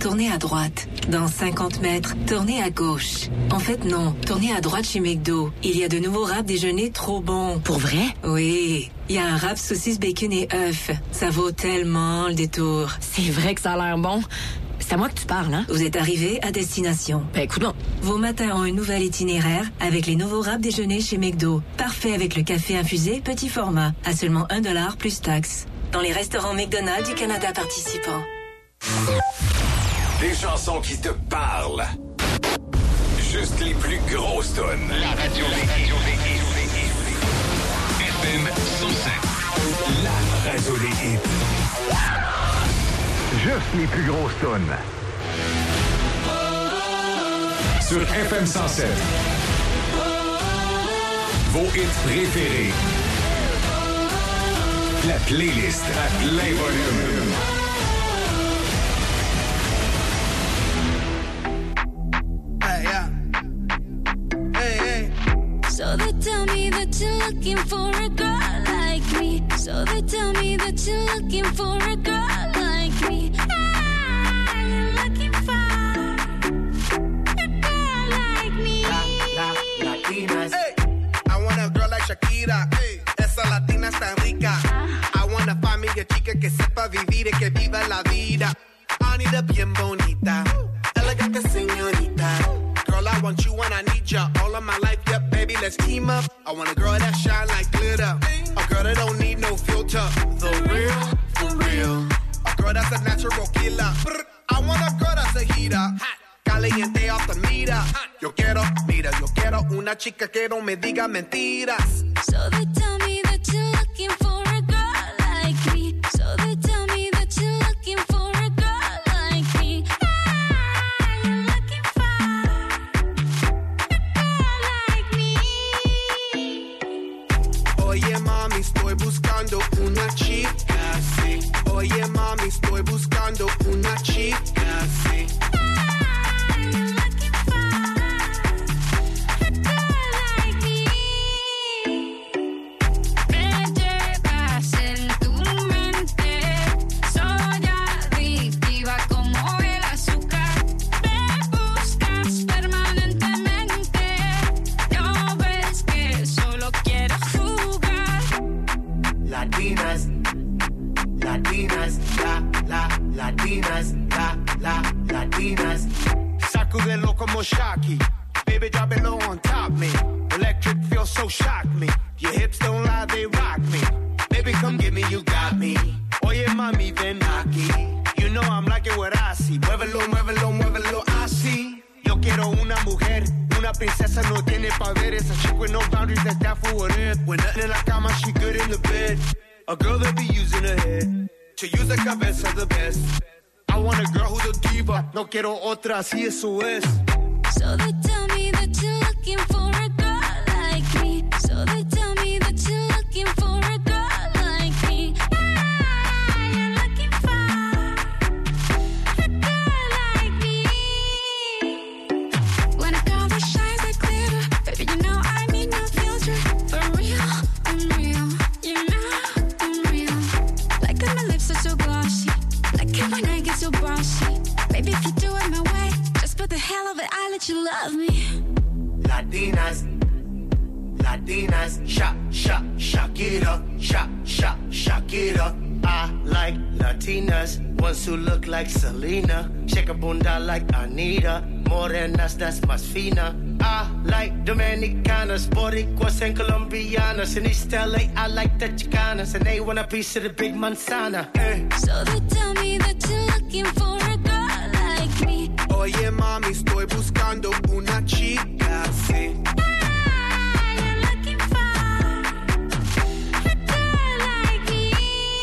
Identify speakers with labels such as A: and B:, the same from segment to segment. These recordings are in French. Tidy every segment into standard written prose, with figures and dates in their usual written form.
A: tournez à droite. Dans 50 mètres, tournez à gauche. En fait, non. Tournez à droite chez McDo. Il y a de nouveaux wraps déjeuner trop bons.
B: Pour vrai?
A: Oui. Il y a un wrap saucisse, bacon et œufs. Ça vaut tellement le détour.
B: C'est vrai que ça a l'air bon. C'est à moi que tu parles, hein?
A: Vous êtes arrivé à destination.
B: Ben, écoute donc.
A: Vos matins ont un nouvel itinéraire avec les nouveaux wraps déjeuner chez McDo. Parfait avec le café infusé petit format. À seulement $1 plus taxes. Dans les restaurants McDonald's du Canada participants.
C: Des chansons qui te parlent. Juste les plus grosses tonnes. La radio FM 107. La radio des hits. Juste les plus grosses tonnes. Sur FM 107. Vos hits préférés. La playlist à plein volume.
D: So they tell me that you're looking for a girl like me. So they tell me that you're looking for a girl like me. I'm looking for a girl like me.
E: Latinas. Hey, I want a girl like Shakira. Hey, esa latina está rica. I want a familia chica que sepa vivir y que viva la vida. Anita bien bonita, elegante señorita. Girl, I want you and I need ya all of my life, yeah, baby, let's team up. I want a girl that shine like glitter, a girl that don't need no filter. The real, for real. A girl that's a natural killer. I want a girl that's a heater. Caliente off the meter. Yo quiero una chica que no me diga mentiras.
D: So they tell me that you're looking for a girl like me. So they tell me that you're looking for a girl like me. I'm looking for a girl like me.
E: Oye mami, estoy buscando una chica, sí. Oye mami, estoy buscando una chica, sí. Latinas. Sacudelo como Shocky. Baby, drop it low on top me. Electric feels so shock me. Your hips don't lie, they rock me. Baby, come get me, you got me. Oye, mami, ven aquí. You know I'm liking what I see. Muévelo, muévelo, muévelo, así. Yo quiero una mujer. Una princesa no tiene poderes. A chick with no boundaries, that's that for what it. When nothing in la cama, she good in the bed. A girl that be using her head. To use the cabeza the best. I want a girl who's a diva. No quiero otra, así eso es.
D: So they tell me that you're looking for a girl like me. So they tell me that you're looking for a girl like me. I'm looking for a girl like me. When a girl that shines like glitter, baby, you know I need no filter. For real, I'm real. You know I'm real. Like when my lips are so glossy. Like it when I get so bossy. Baby, if you do it my way, just for the hell of it, I let you love me.
E: Latinas, Shakira, Shakira. I like Latinas, ones who look like Selena. Shake a bunda like Anita, morenas that's más fina. I like Dominicanas, Boricuas and Colombianas. In East LA, I like the Chicanas, and they want a piece of the big manzana.
D: So they tell me that you're looking for a girl like me.
E: Oye mami, estoy buscando una chica, sí.
D: I'm looking for a girl like me.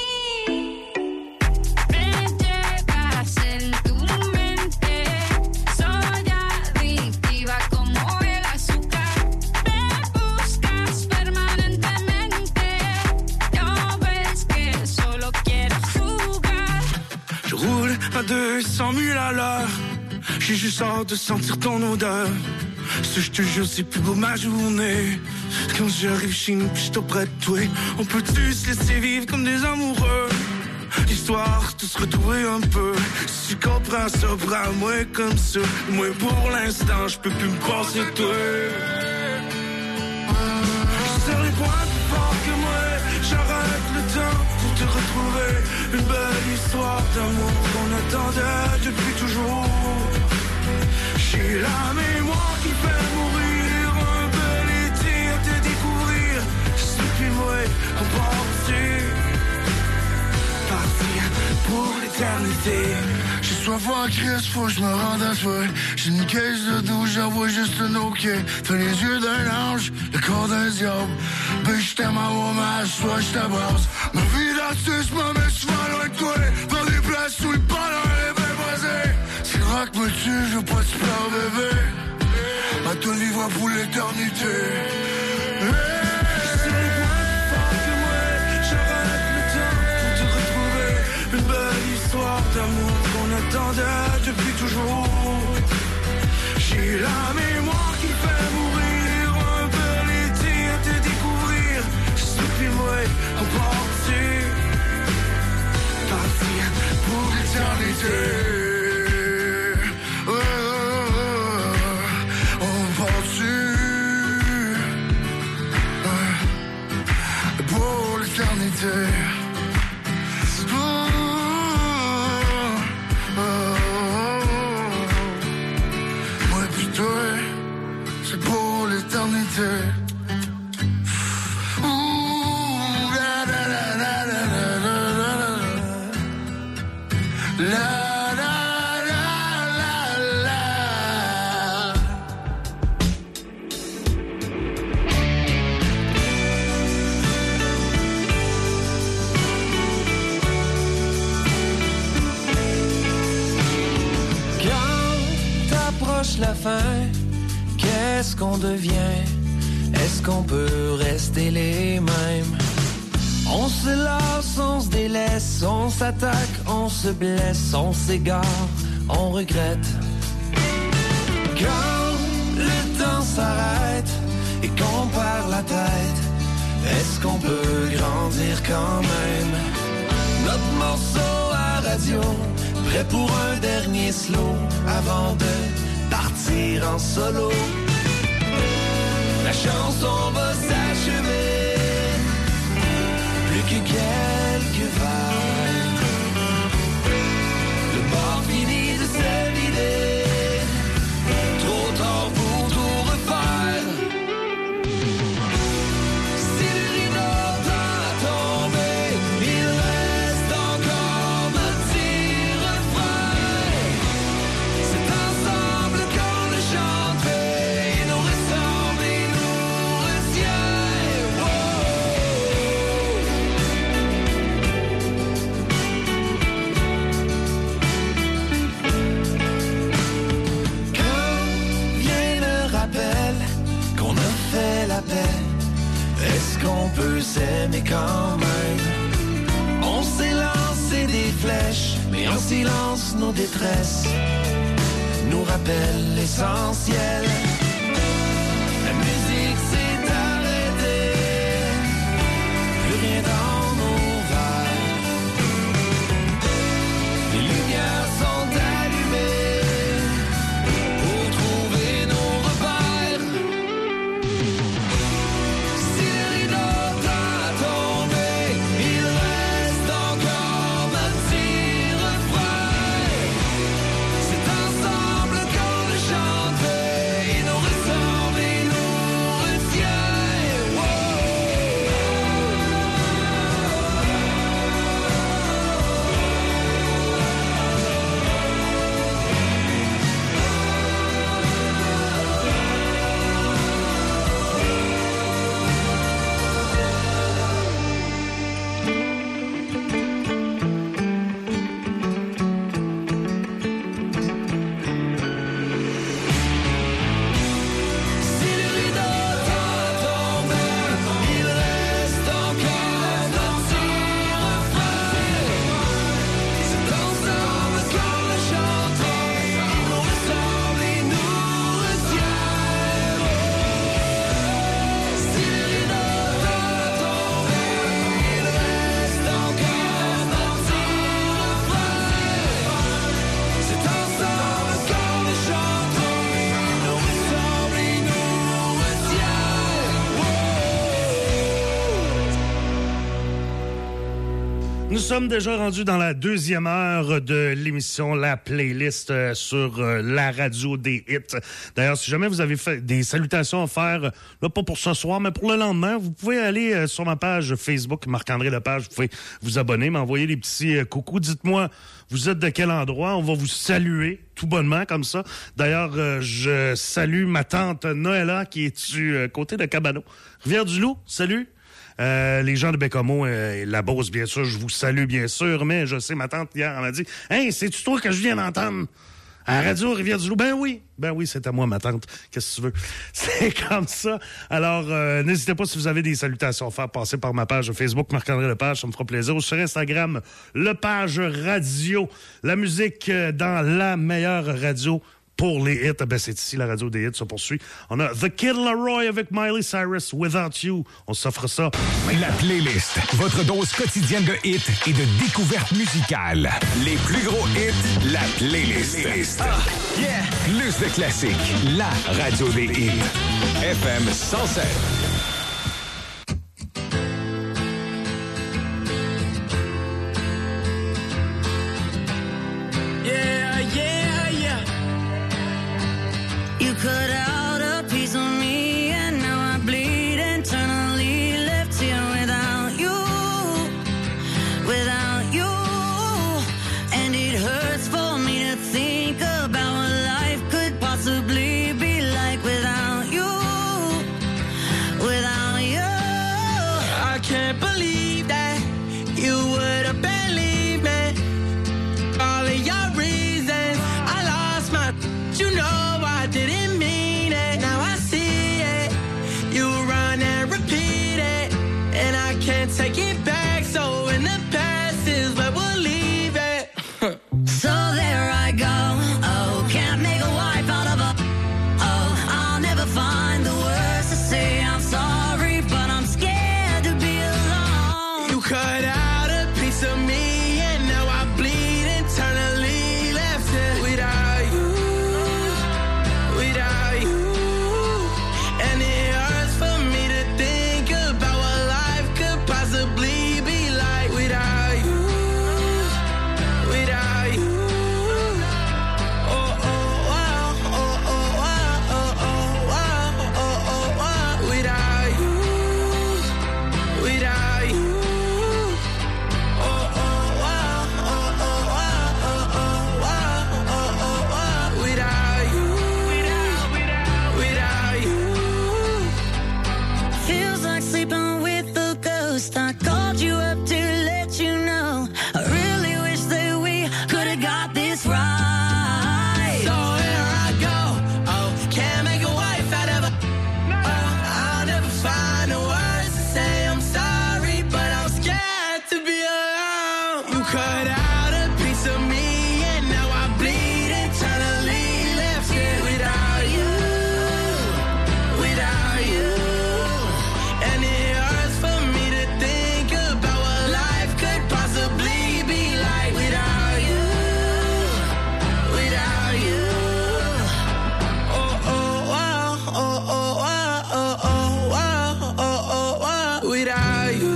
D: Me llevas en tu mente. Soy adictiva como el azúcar. Me buscas permanentemente. No ves que solo quiero jugar.
F: Je roule à 200 000 à l'heure. J'ai juste hâte de sentir ton odeur. Ce je te jure c'est plus beau ma journée. Quand j'arrive chez nous pis j'suis auprès de toi. On peut-tu se laisser vivre comme des amoureux? d'histoire, tous retrouver un peu. Si tu comprends ça, prends-moi comme ça. Moi pour l'instant, je peux plus me passer de toi. Sur les points plus forts que moi, j'arrête le temps pour te retrouver. Une belle histoire d'amour qu'on attendait depuis toujours. J'ai la mémoire qui fait mourir, un bel été à te découvrir. Je suis plus moi, on partir pour l'éternité.
G: J'ai soif en crise, faut que je me rende à toi. J'ai une caisse de douche, j'envoie juste un OK. T'as les yeux d'un ange, le corps d'un diable. Ben je t'aime à hommage, soit je t'abrasse. Ma vie d'artiste me met souvent loin de toi. Dans des places où le bonheur est bien brisé. Si le rock me tue, je veux pas te pleurer bébé. À te vivre pour l'éternité.
F: Une belle histoire d'amour qu'on attendait depuis toujours. J'ai la mémoire qui fait mourir, un bel été à te découvrir. Je suis plus moi, on partir pour l'éternité. On partir pour l'éternité. C'est pour l'éternité.
H: La fin, qu'est-ce qu'on devient? Est-ce qu'on peut rester les mêmes? On se lasse, on se délaisse, on s'attaque, on se blesse, on s'égare, on regrette. Quand le temps s'arrête et qu'on perd la tête, est-ce qu'on peut grandir quand même? Notre morceau à radio, prêt pour un dernier slow avant de partir en solo. La chanson va s'achever, plus que quelques vagues. Le bar finit de se vider, trop tard pour tout refaire. Si le rideau t'a tombé, il reste encore un petit refrain. C'est ensemble qu'on le chante, et nous ressemble et nous retient. Quand vient le rappel qu'on a fait la paix, est-ce qu'on peut s'aimer quand même? On s'est lancé des flèches, mais en silence nos détresses nous rappellent l'essentiel. La musique s'est arrêtée, plus rien dans nos verres. Les lumières sont allumées pour trouver nos repères. Si le rideau t'a tombé, il reste encore un petit refrain. C'est ensemble qu'on le chante, et
I: Nous sommes déjà rendus dans la deuxième heure de l'émission La Playlist sur la radio des hits. D'ailleurs, si jamais vous avez fait des salutations à faire, là pas pour ce soir, mais pour le lendemain, vous pouvez aller sur ma page Facebook, Marc-André Lepage, vous pouvez vous abonner, m'envoyer des petits coucous. Dites-moi, vous êtes de quel endroit? On va vous saluer tout bonnement comme ça. D'ailleurs, je salue ma tante Noëlla qui est du côté de Cabano. Rivière-du-Loup, salut! Les gens de Bécomo et la Beauce, bien sûr, je vous salue, bien sûr, mais je sais, ma tante, hier, elle m'a dit « Hey, c'est-tu toi que je viens d'entendre à la radio Rivière-du-Loup? » Ben oui, c'est à moi, ma tante. Qu'est-ce que tu veux? C'est comme ça. Alors, n'hésitez pas, si vous avez des salutations à faire, passez par ma page Facebook, Marc-André Lepage, ça me fera plaisir. Ou sur Instagram, Lepage Radio. La musique dans la meilleure radio pour les hits. Ben, c'est ici, la radio des hits se poursuit. On a The Kid Laroi avec Miley Cyrus, Without You. On s'offre ça.
C: La Playlist, votre dose quotidienne de hits et de découvertes musicales. Les plus gros hits, la Playlist. Plus de classiques, la radio des hits. FM 107.
J: You cut out a piece of me and now I bleed internally, left here without you, and it hurts for me to think about what life could possibly be like without you. I can't believe that you would have believed me. All of your reasons, I lost my, you know I didn't mean it. Now I see it. You run and repeat it, and I can't take it back. So in the past is where we'll leave it. So there I go. Oh, can't make a wife out of a. Oh, I'll never find the words to say I'm sorry, but I'm scared to be alone. You cut out a piece of me, and now I bleed internally, left it without you. And it hurts for me to think about what life could possibly be like without you. Oh, oh, wow, oh, oh, wow, oh, oh, wow, oh, oh, wow, without you. Oh, oh, wow, oh, oh, wow, oh, oh, wow, oh, oh, wow, without you. Feels like sleeping with a ghost. I called you up to let you know I really wish that we could have got this right. So here I go. Oh, can't make a wife out of a. Oh, I'll never find the words to say I'm sorry, but I'm scared to be alone. You cut out a piece of me, and now I bleed internally, left here without you. And it hurts for me to think about what life could possibly be like without you. Oh, oh, wow, oh, oh, wow, oh, oh, wow, oh, oh, wow, without you.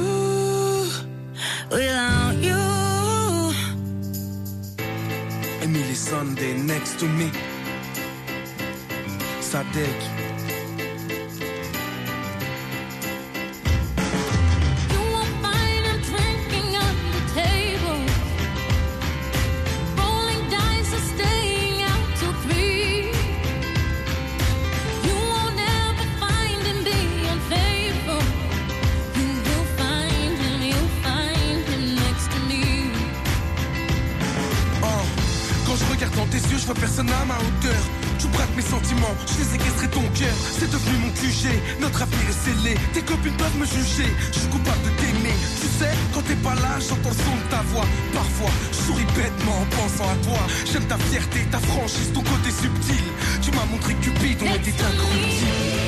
F: Emily Sunday next to me. Sadek.
D: You won't find him drinking at the table, rolling dice or staying out till 3. You won't ever find him being unfaithful. You'll find him next to me.
F: Quand je regarde dans tes yeux, je vois personne à ma hauteur. Tu braques mes sentiments, je les séquestrais ton cœur. C'est devenu mon QG, notre avenir est scellé. Tes copines peuvent me juger, je suis coupable de t'aimer. Tu sais, quand t'es pas là, j'entends le son de ta voix. Parfois, je souris bêtement en pensant à toi. J'aime ta fierté, ta franchise, ton côté subtil. Tu m'as montré que Cupid, on était incorruptibles.